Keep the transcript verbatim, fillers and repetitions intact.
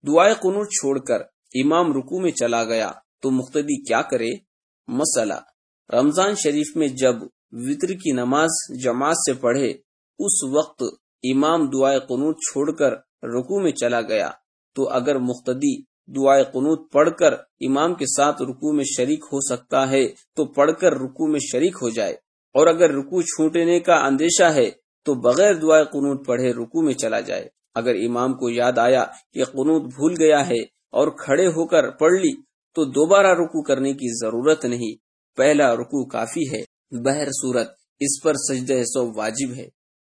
दुआए कुनूत छोड़कर इमाम रुकू में चला गया तो मुक्तदी क्या करे? मसला, रमजान शरीफ में जब वित्र की नमाज जमात से पढ़े उस वक्त इमाम दुआए कुनूत छोड़कर रुकू में चला गया तो अगर मुक्तदी दुआए कुनूत पढ़कर इमाम के साथ रुकू में शरीक हो सकता है तो पढ़कर रुकू में शरीक हो जाए, और अगर रुकू छूटने का अंदेशा है तो बगैर दुआए कुनूत पढ़े रुकू में चला जाए। अगर इमाम को याद आया कि कुनूत भूल गया है और खड़े होकर पढ़ ली तो दोबारा रुकू करने की जरूरत नहीं, पहला रुकू काफी है। बहर सूरत इस पर सजदे सौ वाजिब है।